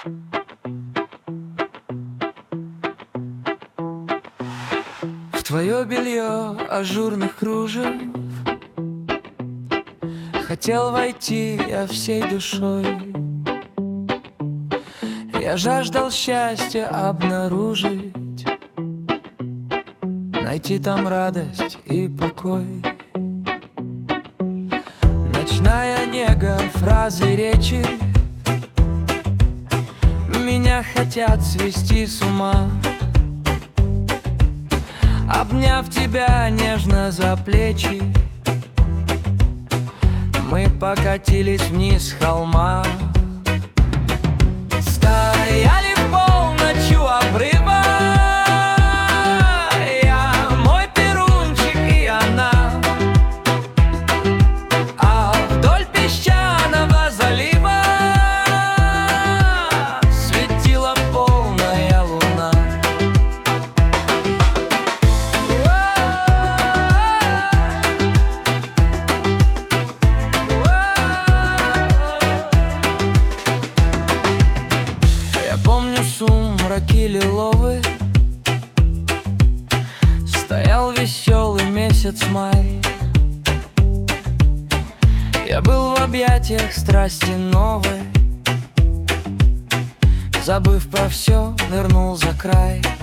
В твое белье ажурных кружев хотел войти я всей душой. Я жаждал счастья обнаружить, найти там радость и покой. Ночная нега, фразы, речи меня хотят свести с ума. Обняв тебя нежно за плечи, мы покатились вниз с холма. Стояли в полночь у обрыва, я, мой перунчик и она. А вдоль песчаного залива светила полная луна. Я помню сумраки лиловые, стоял веселый месяц май. Я был в объятиях страсти новой, забыв про все, нырнул за край.